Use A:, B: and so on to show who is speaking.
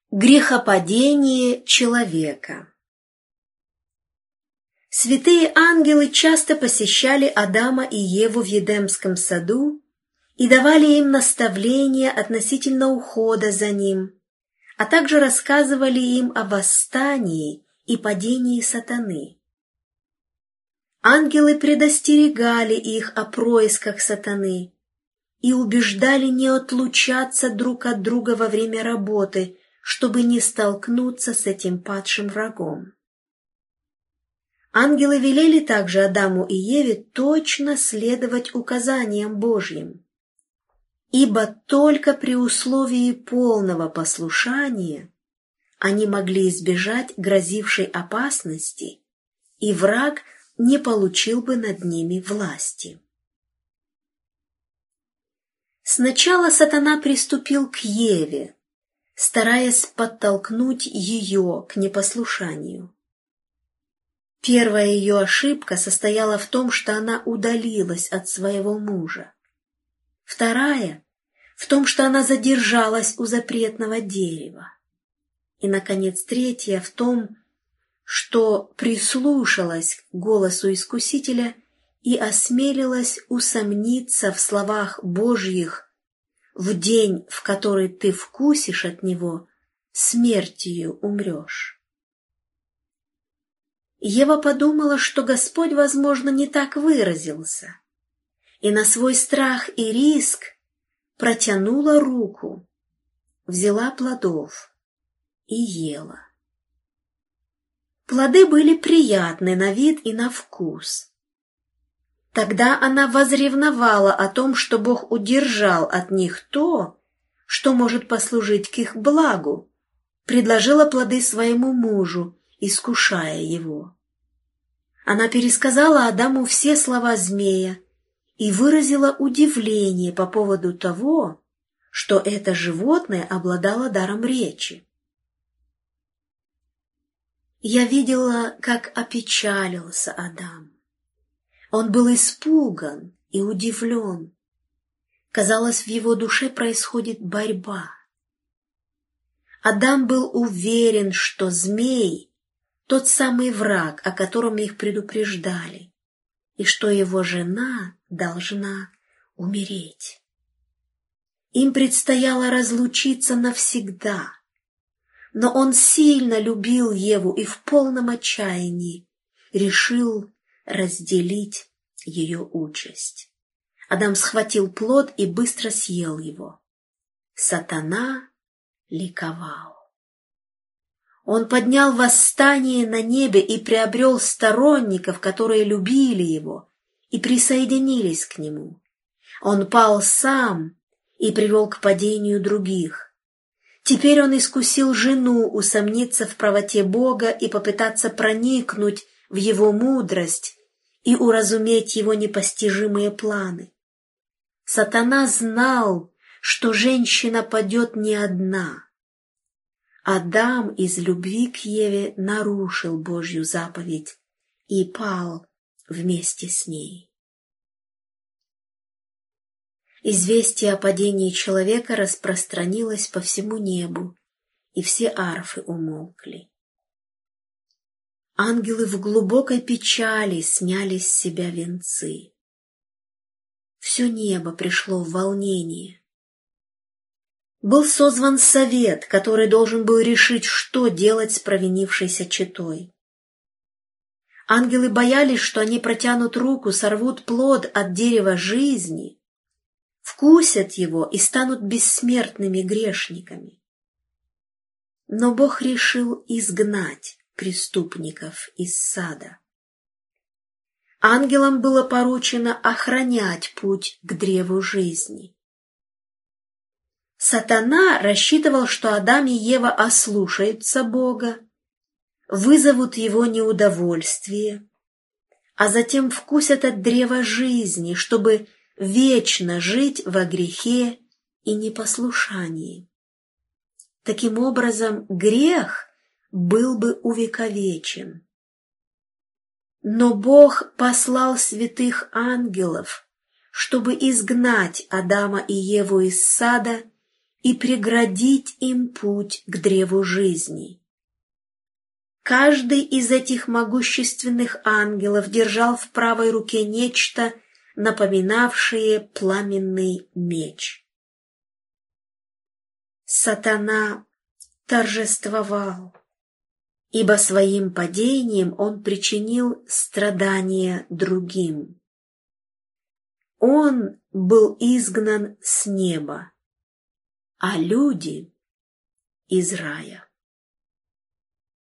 A: Грехопадение человека. Святые ангелы часто посещали Адама и Еву в Едемском саду и давали им наставления относительно ухода за ним, а также рассказывали им о восстании и падении сатаны. Ангелы предостерегали их о происках сатаны и убеждали не отлучаться друг от друга во время работы, чтобы не столкнуться с этим падшим врагом. Ангелы велели также Адаму и Еве точно следовать указаниям Божьим, ибо только при условии полного послушания они могли избежать грозившей опасности, и враг не получил бы над ними власти. Сначала сатана приступил к Еве, стараясь подтолкнуть ее к непослушанию. Первая ее ошибка состояла в том, что она удалилась от своего мужа. Вторая — в том, что она задержалась у запретного дерева. И, наконец, третья — в том, что прислушалась к голосу Искусителя и осмелилась усомниться в словах Божьих: «В день, в который ты вкусишь от него, смертью умрешь». Ева подумала, что Господь, возможно, не так выразился, и на свой страх и риск протянула руку, взяла плодов и ела. Плоды были приятны на вид и на вкус. Тогда она возревновала о том, что Бог удержал от них то, что может послужить к их благу, предложила плоды своему мужу, искушая его. Она пересказала Адаму все слова змея и выразила удивление по поводу того, что это животное обладало даром речи. Я видела, как опечалился Адам. Он был испуган и удивлен. Казалось, в его душе происходит борьба. Адам был уверен, что змей — тот самый враг, о котором их предупреждали, и что его жена должна умереть. Им предстояло разлучиться навсегда, но он сильно любил Еву и в полном отчаянии решил разделить ее участь. Адам схватил плод и быстро съел его. Сатана ликовал. Он поднял восстание на небе и приобрел сторонников, которые любили его и присоединились к нему. Он пал сам и привел к падению других. Теперь он искусил жену усомниться в правоте Бога и попытаться проникнуть в его мудрость и уразуметь его непостижимые планы. Сатана знал, что женщина падет не одна. Адам из любви к Еве нарушил Божью заповедь и пал вместе с ней. Известие о падении человека распространилось по всему небу, и все арфы умолкли. Ангелы в глубокой печали сняли с себя венцы. Все небо пришло в волнение. Был созван совет, который должен был решить, что делать с провинившейся четой. Ангелы боялись, что они протянут руку, сорвут плод от дерева жизни, вкусят его и станут бессмертными грешниками. Но Бог решил изгнать преступников из сада. Ангелам было поручено охранять путь к древу жизни. Сатана рассчитывал, что Адам и Ева ослушаются Бога, вызовут его неудовольствие, а затем вкусят от древа жизни, чтобы вечно жить во грехе и непослушании. Таким образом, грех был бы увековечен. Но Бог послал святых ангелов, чтобы изгнать Адама и Еву из сада и преградить им путь к древу жизни. Каждый из этих могущественных ангелов держал в правой руке нечто, напоминавшее пламенный меч. Сатана торжествовал, ибо своим падением он причинил страдания другим. Он был изгнан с неба, а люди — из рая.